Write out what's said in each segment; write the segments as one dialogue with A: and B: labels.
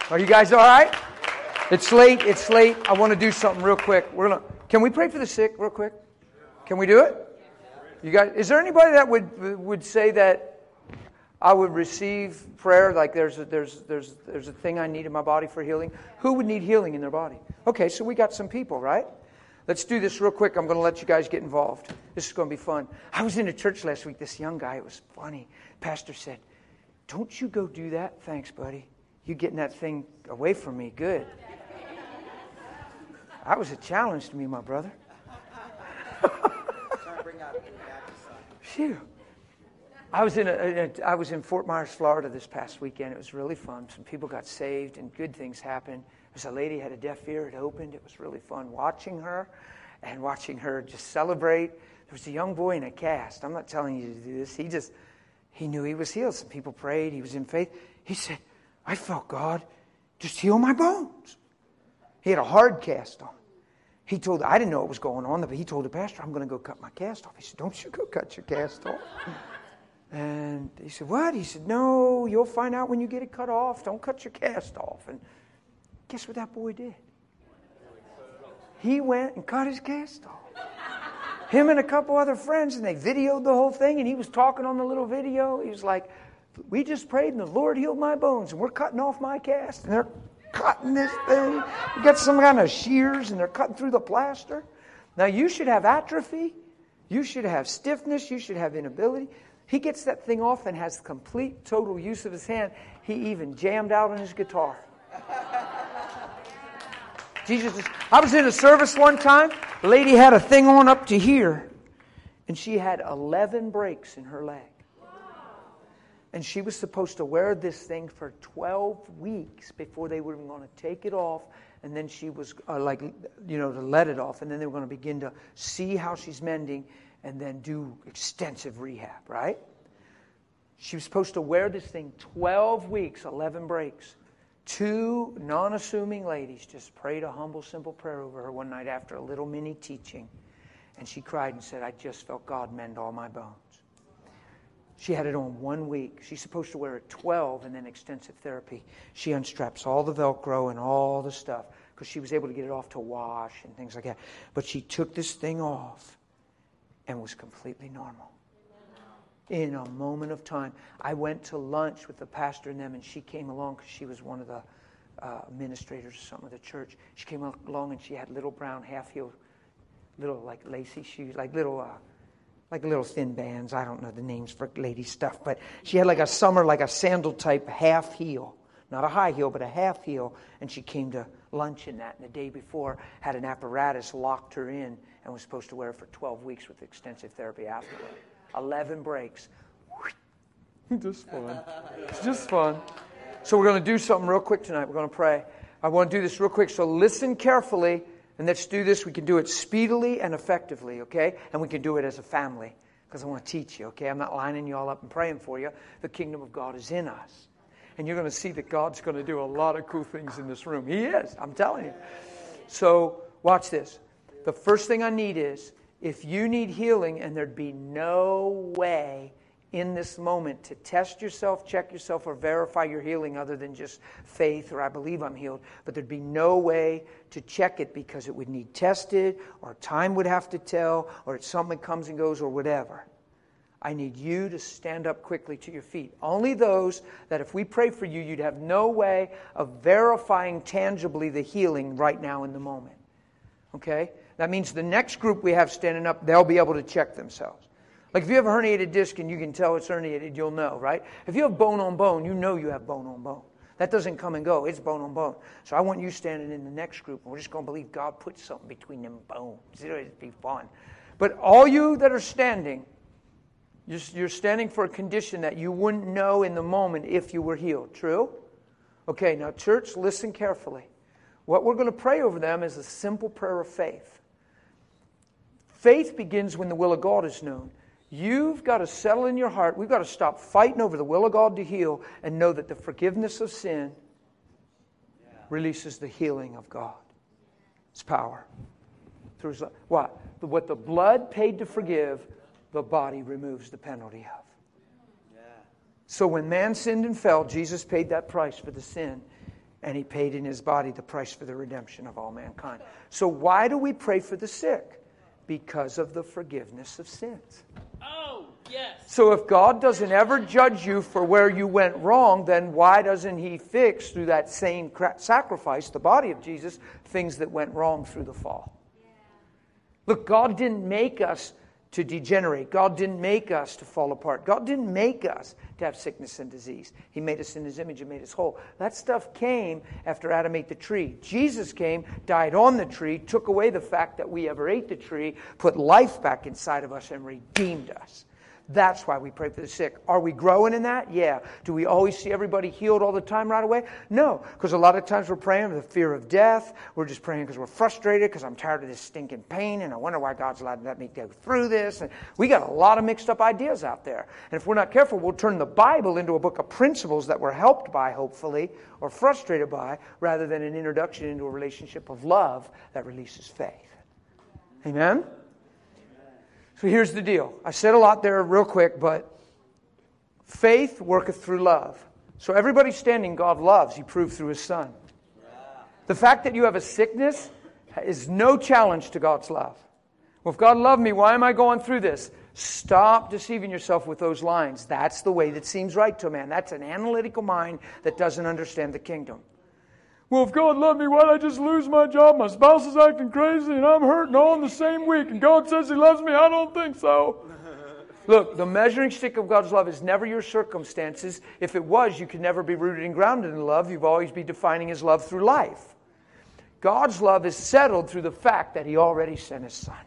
A: Are you guys all right? It's late. It's late. I want to do something real quick. Can we pray for the sick real quick? Can we do it? You guys, is there anybody that would say that I would receive prayer like there's a thing I need in my body for healing? Who would need healing in their body? Okay, so we got some people, right? Let's do this real quick. I'm going to let you guys get involved. This is going to be fun. I was in a church last week. This young guy, it was funny. Pastor said, "Don't you go do that." "Thanks, buddy. You getting that thing away from me. Good." That was a challenge to me, my brother. Phew. I was in Fort Myers, Florida this past weekend. It was really fun. Some people got saved and good things happened. There's a lady had a deaf ear. It opened. It was really fun watching her and watching her just celebrate. There was a young boy in a cast. I'm not telling you to do this. He knew he was healed. Some people prayed. He was in faith. He said, "I felt God just heal my bones." He had a hard cast on. I didn't know what was going on, but he told the pastor, "I'm going to go cut my cast off." He said, "Don't you go cut your cast off." And he said, "What?" He said, "No, you'll find out when you get it cut off. Don't cut your cast off." And guess what that boy did? He went and cut his cast off. Him and a couple other friends, and they videoed the whole thing, and he was talking on the little video. He was like, "We just prayed, and the Lord healed my bones, and we're cutting off my cast." And they're cutting this thing. We got some kind of shears, and they're cutting through the plaster. Now, you should have atrophy. You should have stiffness. You should have inability. He gets that thing off and has complete, total use of his hand. He even jammed out on his guitar. I was in a service one time. The lady had a thing on up to here, and she had 11 breaks in her leg. And she was supposed to wear this thing for 12 weeks before they were going to take it off. And then she was to let it off. And then they were going to begin to see how she's mending and then do extensive rehab, right? She was supposed to wear this thing 12 weeks, 11 breaks. 2 non-assuming ladies just prayed a humble, simple prayer over her one night after a little mini teaching. And she cried and said, "I just felt God mend all my bones." She had it on 1 week. She's supposed to wear it 12 and then extensive therapy. She unstraps all the Velcro and all the stuff because she was able to get it off to wash and things like that. But she took this thing off and was completely normal. In a moment of time. I went to lunch with the pastor and them, and she came along because she was one of the administrators or something of the church. She came along and she had little brown half-heel, little like lacy shoes, like little thin bands. I don't know the names for lady stuff, but she had like a sandal type half heel, not a high heel, but a half heel. And she came to lunch in that. And the day before, had an apparatus locked her in and was supposed to wear it for 12 weeks with extensive therapy afterward. 11 breaks. Just fun. It's just fun. So we're going to do something real quick tonight. We're going to pray. I want to do this real quick. So listen carefully. And let's do this. We can do it speedily and effectively, okay? And we can do it as a family because I want to teach you, okay? I'm not lining you all up and praying for you. The kingdom of God is in us. And you're going to see that God's going to do a lot of cool things in this room. He is. I'm telling you. So watch this. The first thing I need is, if you need healing and there'd be no way in this moment to test yourself, check yourself, or verify your healing other than just faith or "I believe I'm healed," but there'd be no way to check it because it would need tested or time would have to tell or it's something that comes and goes or whatever. I need you to stand up quickly to your feet. Only those that if we pray for you, you'd have no way of verifying tangibly the healing right now in the moment. Okay? That means the next group we have standing up, they'll be able to check themselves. Like if you have a herniated disc and you can tell it's herniated, you'll know, right? If you have bone on bone, you know you have bone on bone. That doesn't come and go. It's bone on bone. So I want you standing in the next group, and we're just going to believe God put something between them bones. It'll be fun. But all you that are standing, you're standing for a condition that you wouldn't know in the moment if you were healed. True? Okay, now church, listen carefully. What we're going to pray over them is a simple prayer of faith. Faith begins when the will of God is known. You've got to settle in your heart. We've got to stop fighting over the will of God to heal and know that the forgiveness of sin releases the healing of God. It's power. What? What the blood paid to forgive, the body removes the penalty of. So when man sinned and fell, Jesus paid that price for the sin. And He paid in His body the price for the redemption of all mankind. So why do we pray for the sick? Because of the forgiveness of sins.
B: Oh, yes.
A: So if God doesn't ever judge you for where you went wrong, then why doesn't He fix through that same sacrifice, the body of Jesus, things that went wrong through the fall? Yeah. Look, God didn't make us to degenerate. God didn't make us to fall apart. God didn't make us to have sickness and disease. He made us in His image and made us whole. That stuff came after Adam ate the tree. Jesus came, died on the tree, took away the fact that we ever ate the tree, put life back inside of us and redeemed us. That's why we pray for the sick. Are we growing in that? Yeah. Do we always see everybody healed all the time right away? No. Because a lot of times we're praying with the fear of death. We're just praying because we're frustrated, because I'm tired of this stinking pain, and I wonder why God's allowed to let me go through this. And we got a lot of mixed up ideas out there. And if we're not careful, we'll turn the Bible into a book of principles that we're helped by, hopefully, or frustrated by, rather than an introduction into a relationship of love that releases faith. Amen? So here's the deal. I said a lot there real quick, but faith worketh through love. So everybody standing God loves, He proved through His Son. The fact that you have a sickness is no challenge to God's love. Well, if God loved me, why am I going through this? Stop deceiving yourself with those lines. That's the way that seems right to a man. That's an analytical mind that doesn't understand the kingdom. Well, if God loved me, why'd I just lose my job? My spouse is acting crazy and I'm hurting all in the same week. And God says He loves me. I don't think so. Look, the measuring stick of God's love is never your circumstances. If it was, you could never be rooted and grounded in love. You'd always be defining His love through life. God's love is settled through the fact that He already sent His Son.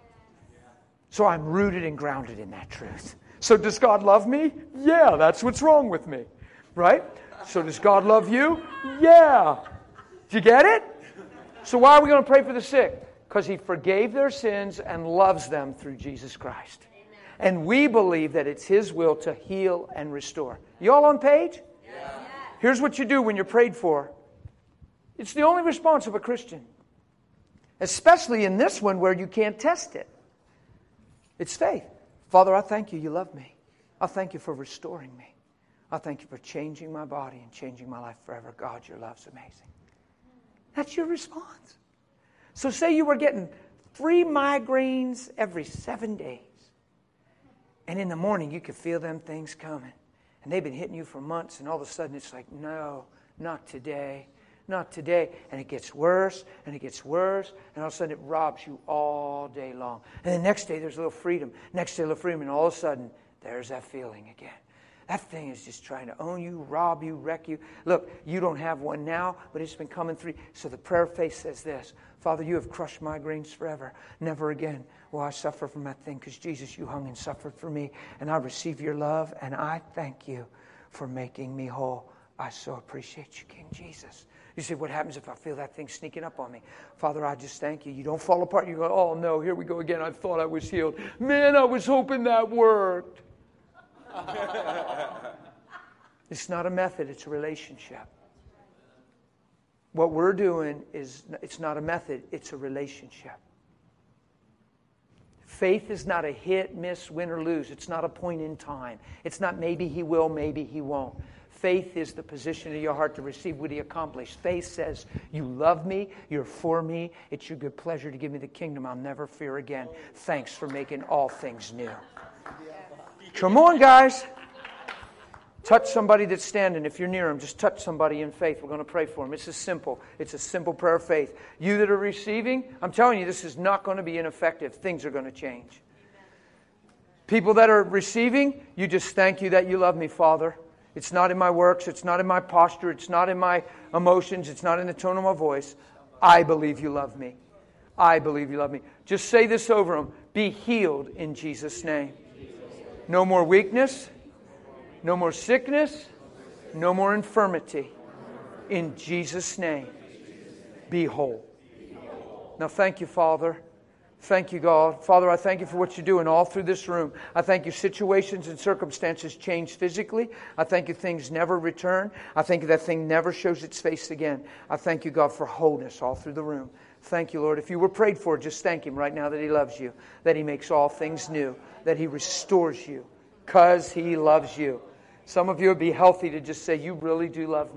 A: So I'm rooted and grounded in that truth. So does God love me? Yeah, that's what's wrong with me. Right? So does God love you? Yeah. Do you get it? So why are we going to pray for the sick? Because He forgave their sins and loves them through Jesus Christ. Amen. And we believe that it's His will to heal and restore. You all on page? Yeah. Here's what you do when you're prayed for. It's the only response of a Christian. Especially in this one where you can't test it. It's faith. Father, I thank You. You love me. I thank You for restoring me. I thank You for changing my body and changing my life forever. God, Your love's amazing. That's your response. So say you were getting 3 migraines every 7 days. And in the morning you could feel them things coming. And they've been hitting you for months. And all of a sudden it's like, no, not today. Not today. And it gets worse and it gets worse. And all of a sudden it robs you all day long. And the next day there's a little freedom. Next day a little freedom. And all of a sudden there's that feeling again. That thing is just trying to own you, rob you, wreck you. Look, you don't have one now, but it's been coming through. So the prayer of faith says this: Father, You have crushed migraines forever. Never again will I suffer from that thing, because Jesus, You hung and suffered for me. And I receive Your love, and I thank You for making me whole. I so appreciate You, King Jesus. You say, what happens if I feel that thing sneaking up on me? Father, I just thank You. You don't fall apart. You go, oh no, here we go again. I thought I was healed. Man, I was hoping that worked. It's not a method, it's a relationship. What we're doing is, it's not a method, it's a relationship. Faith is not a hit, miss, win, or lose. It's not a point in time. It's not maybe He will, maybe He won't. Faith is the position of your heart to receive what He accomplished. Faith says, You love me, You're for me, it's Your good pleasure to give me the kingdom. I'll never fear again. Thanks for making all things new. Come on, guys. Touch somebody that's standing. If you're near them, just touch somebody in faith. We're going to pray for them. It's simple. It's a simple prayer of faith. You that are receiving, I'm telling you, this is not going to be ineffective. Things are going to change. People that are receiving, you just thank You that You love me, Father. It's not in my works. It's not in my posture. It's not in my emotions. It's not in the tone of my voice. I believe You love me. I believe You love me. Just say this over them. Be healed in Jesus' name. No more weakness. No more sickness. No more infirmity. In Jesus' name. Be whole. Now thank You, Father. Thank You, God. Father, I thank You for what You're doing all through this room. I thank You situations and circumstances change physically. I thank You things never return. I thank You that thing never shows its face again. I thank You, God, for wholeness all through the room. Thank You, Lord. If you were prayed for, just thank Him right now that He loves you, that He makes all things new, that He restores you because He loves you. Some of you would be healthy to just say, You really do love me.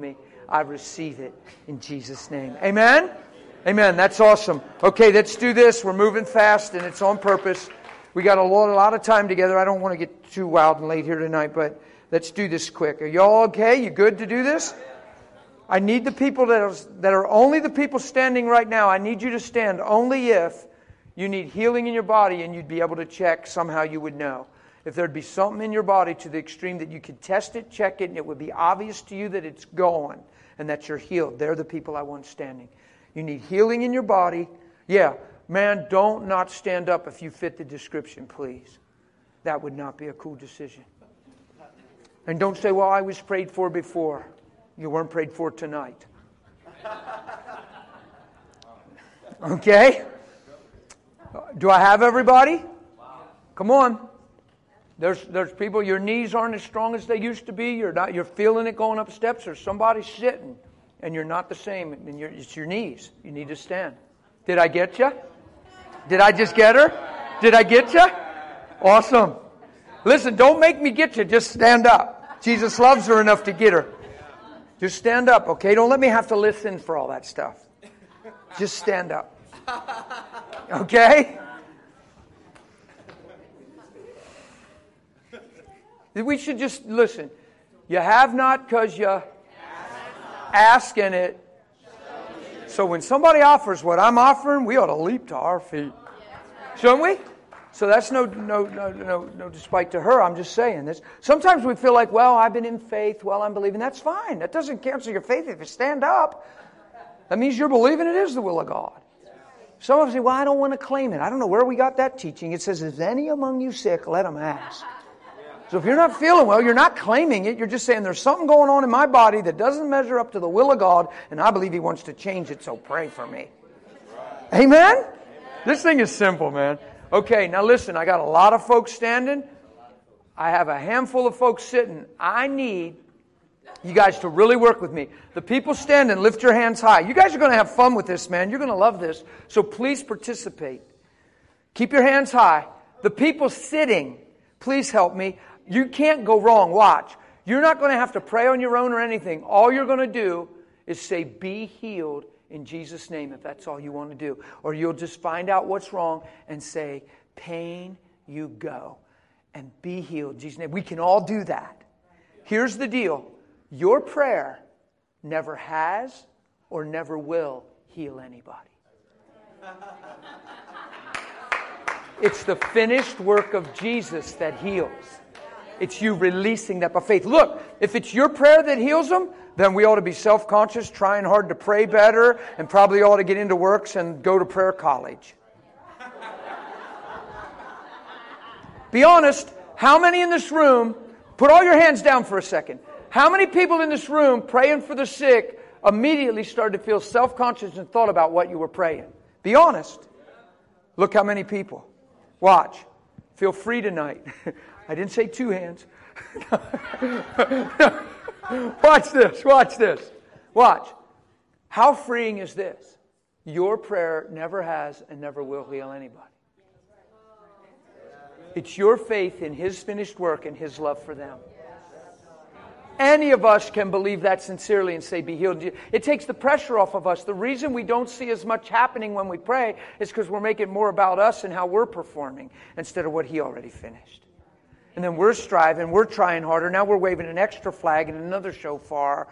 A: I receive it in Jesus' name. Amen? Amen. That's awesome. Okay, let's do this. We're moving fast, and it's on purpose. We got a lot of time together. I don't want to get too wild and late here tonight, but let's do this quick. Are y'all okay? You good to do this? I need the people that are only the people standing right now. I need you to stand only if you need healing in your body and you'd be able to check. Somehow you would know. If there'd be something in your body to the extreme that you could test it, check it, and it would be obvious to you that it's gone and that you're healed. They're the people I want standing. You need healing in your body. Yeah, man, don't not stand up if you fit the description, please. That would not be a cool decision. And don't say, well, I was prayed for before. You weren't prayed for tonight. Okay? Do I have everybody? Come on. There's people, your knees aren't as strong as they used to be. You're feeling it going up steps, or somebody's sitting and you're not the same. And it's your knees. You need to stand. Did I get you? Did I just get her? Did I get you? Awesome. Listen, don't make me get you. Just stand up. Jesus loves her enough to get her. Just stand up, okay? Don't let me have to listen for all that stuff. Just stand up. Okay? We should just listen. You have not because you ask in it. So when somebody offers what I'm offering, we ought to leap to our feet. Shouldn't we? So that's no despite to her. I'm just saying this. Sometimes we feel like, well, I've been in faith. Well, I'm believing. That's fine. That doesn't cancel your faith if you stand up. That means you're believing it is the will of God. Some of us say, well, I don't want to claim it. I don't know where we got that teaching. It says, is any among you sick? Let him ask. So if you're not feeling well, you're not claiming it. You're just saying there's something going on in my body that doesn't measure up to the will of God, and I believe He wants to change it, so pray for me. Amen? This thing is simple, man. Okay, now listen, I got a lot of folks standing. I have a handful of folks sitting. I need you guys to really work with me. The people standing, lift your hands high. You guys are going to have fun with this, man. You're going to love this. So please participate. Keep your hands high. The people sitting, please help me. You can't go wrong. Watch. You're not going to have to pray on your own or anything. All you're going to do is say, be healed in Jesus' name, if that's all you want to do. Or you'll just find out what's wrong and say, pain, you go. And be healed in Jesus' name. We can all do that. Here's the deal. Your prayer never has or never will heal anybody. It's the finished work of Jesus that heals. It's you releasing that by faith. Look, if it's your prayer that heals them, then we ought to be self-conscious, trying hard to pray better, and probably ought to get into works and go to prayer college. Be honest, how many in this room, put all your hands down for a second. How many people in this room praying for the sick immediately started to feel self-conscious and thought about what you were praying? Be honest. Look how many people. Watch. Feel free tonight. I didn't say two hands. Watch this. Watch this. Watch. How freeing is this? Your prayer never has and never will heal anybody. It's your faith in His finished work and His love for them. Any of us can believe that sincerely and say, be healed. It takes the pressure off of us. The reason we don't see as much happening when we pray is because we're making more about us and how we're performing instead of what He already finished. And then we're striving, we're trying harder. Now we're waving an extra flag and another shofar.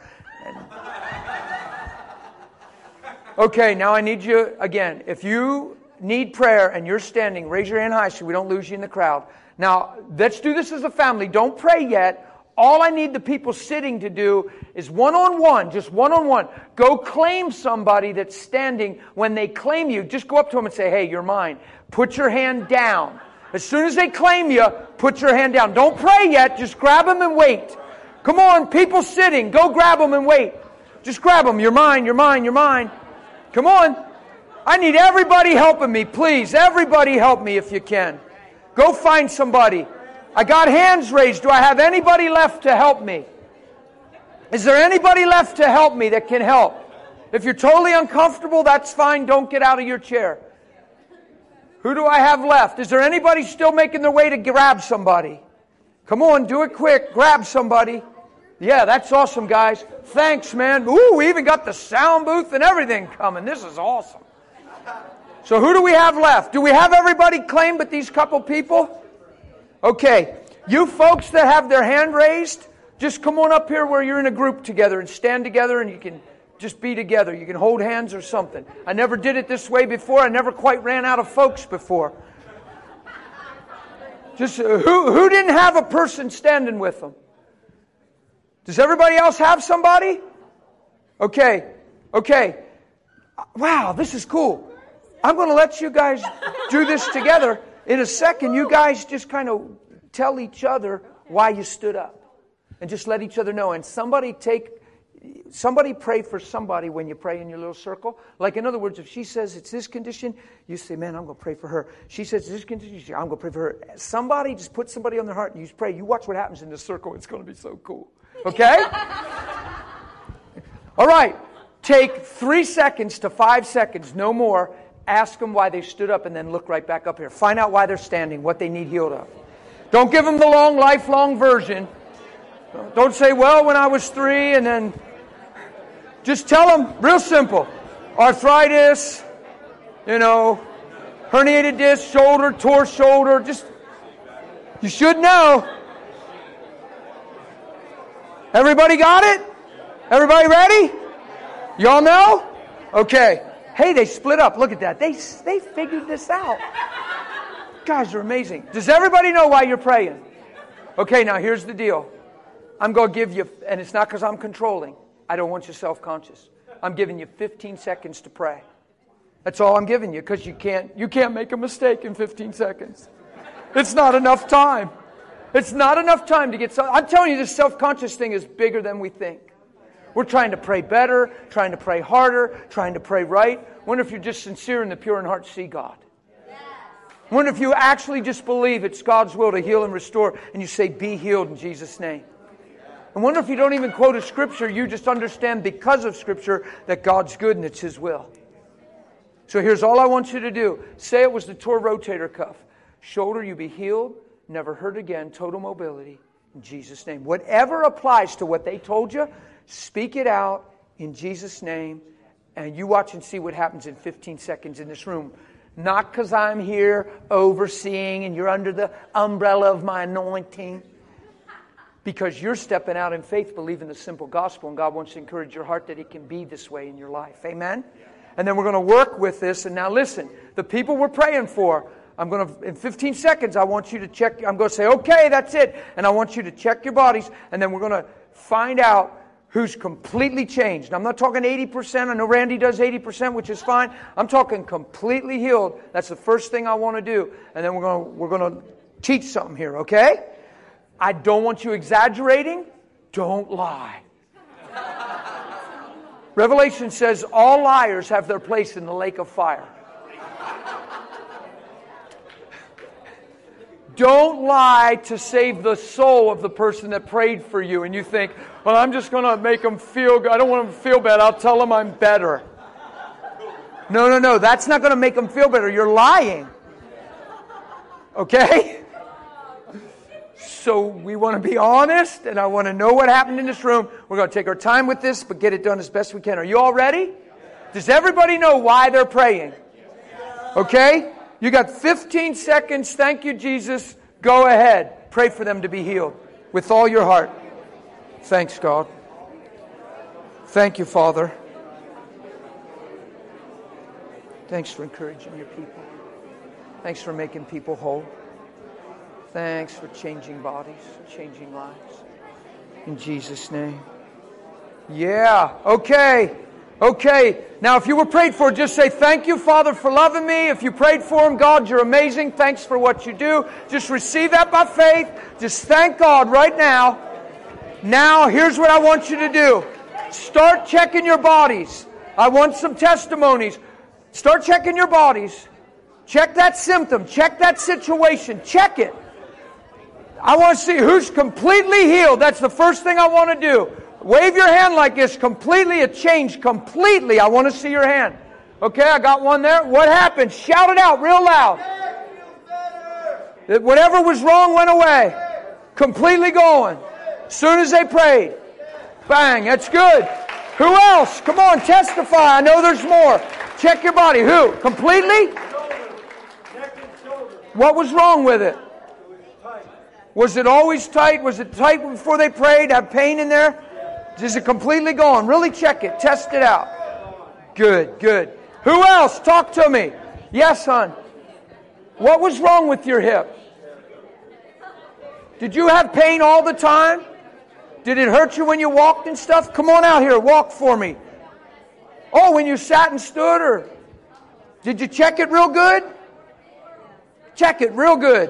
A: Okay, now I need you, again, if you need prayer and you're standing, raise your hand high so we don't lose you in the crowd. Now, let's do this as a family. Don't pray yet. All I need the people sitting to do is one-on-one, just one-on-one. Go claim somebody that's standing. When they claim you, just go up to them and say, hey, you're mine. Put your hand down. As soon as they claim you, put your hand down. Don't pray yet. Just grab them and wait. Come on, people sitting. Go grab them and wait. Just grab them. You're mine, you're mine, you're mine. Come on. I need everybody helping me, please. Everybody help me if you can. Go find somebody. I got hands raised. Do I have anybody left to help me? Is there anybody left to help me that can help? If you're totally uncomfortable, that's fine. Don't get out of your chair. Who do I have left? Is there anybody still making their way to grab somebody? Come on, do it quick. Grab somebody. Yeah, that's awesome, guys. Thanks, man. Ooh, we even got the sound booth and everything coming. This is awesome. So who do we have left? Do we have everybody claimed but these couple people? Okay. You folks that have their hand raised, just come on up here where you're in a group together and stand together and you can just be together. You can hold hands or something. I never did it this way before. I never quite ran out of folks before. Just who didn't have a person standing with them? Does everybody else have somebody? Okay. Wow, this is cool. I'm going to let you guys do this together. In a second, you guys just kind of tell each other why you stood up. And just let each other know. And somebody pray for somebody when you pray in your little circle. Like, in other words, if she says it's this condition, you say, man, I'm going to pray for her. She says it's this condition, you say, I'm going to pray for her. Somebody just put somebody on their heart and you pray. You watch what happens in the circle. It's going to be so cool. Okay? All right. Take 3 seconds to 5 seconds, no more. Ask them why they stood up and then look right back up here. Find out why they're standing, what they need healed of. Don't give them the long, lifelong version. Don't say, well, when I was 3, and then just tell them, real simple. Arthritis, herniated disc, shoulder, tore shoulder. Just, you should know. Everybody got it? Everybody ready? Y'all know? Okay. Hey, they split up. Look at that. They figured this out. Guys are amazing. Does everybody know why you're praying? Okay, now here's the deal. I'm going to give you, and it's not because I'm controlling. I don't want you self-conscious. I'm giving you 15 seconds to pray. That's all I'm giving you, because you can't make a mistake in 15 seconds. It's not enough time. It's not enough time to get... I'm telling you, this self-conscious thing is bigger than we think. We're trying to pray better, trying to pray harder, trying to pray right. Wonder if you're just sincere in the pure in heart see God. Wonder if you actually just believe it's God's will to heal and restore, and you say, be healed in Jesus' name. I wonder if you don't even quote a scripture, you just understand because of scripture that God's good and it's His will. So here's all I want you to do. Say it was the torn rotator cuff. Shoulder, you be healed, never hurt again, total mobility in Jesus' name. Whatever applies to what they told you, speak it out in Jesus' name, and you watch and see what happens in 15 seconds in this room. Not because I'm here overseeing and you're under the umbrella of my anointing. Because you're stepping out in faith, believing the simple gospel, and God wants to encourage your heart that it can be this way in your life. Amen? And then we're going to work with this. And now listen, the people we're praying for, in 15 seconds, I want you to check. I'm going to say, okay, that's it. And I want you to check your bodies. And then we're going to find out who's completely changed. I'm not talking 80%. I know Randy does 80%, which is fine. I'm talking completely healed. That's the first thing I want to do. And then we're going to teach something here, okay? I don't want you exaggerating. Don't lie. Revelation says all liars have their place in the lake of fire. Don't lie to save the soul of the person that prayed for you. And you think, well, I'm just going to make them feel good. I don't want them to feel bad. I'll tell them I'm better. No. That's not going to make them feel better. You're lying. Okay? So we want to be honest, and I want to know what happened in this room. We're going to take our time with this, but get it done as best we can. Are you all ready? Does everybody know why they're praying? Okay? You got 15 seconds. Thank you, Jesus. Go ahead. Pray for them to be healed with all your heart. Thanks, God. Thank you, Father. Thanks for encouraging your people. Thanks for making people whole. Thanks for changing bodies, changing lives. In Jesus' name. Yeah. Okay. Now, if you were prayed for, just say, thank you, Father, for loving me. If you prayed for him, God, you're amazing. Thanks for what you do. Just receive that by faith. Just thank God right now. Now, here's what I want you to do. Start checking your bodies. I want some testimonies. Start checking your bodies. Check that symptom. Check that situation. Check it. I want to see who's completely healed. That's the first thing I want to do. Wave your hand like this. Completely, it changed completely. I want to see your hand. Okay, I got one there. What happened? Shout it out real loud. Whatever was wrong went away. Completely going. As soon as they prayed. Bang. That's good. Who else? Come on, testify. I know there's more. Check your body. Who? Completely? What was wrong with it? Was it always tight? Was it tight before they prayed? Have pain in there? Is it completely gone? Really check it. Test it out. Good, good. Who else? Talk to me. Yes, hon. What was wrong with your hip? Did you have pain all the time? Did it hurt you when you walked and stuff? Come on out here. Walk for me. Oh, when you sat and stood, or did you check it real good? Check it real good.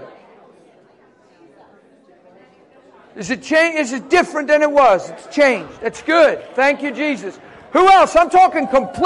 A: Is it changed? Is it different than it was? It's changed. That's good. Thank you, Jesus. Who else? I'm talking complete.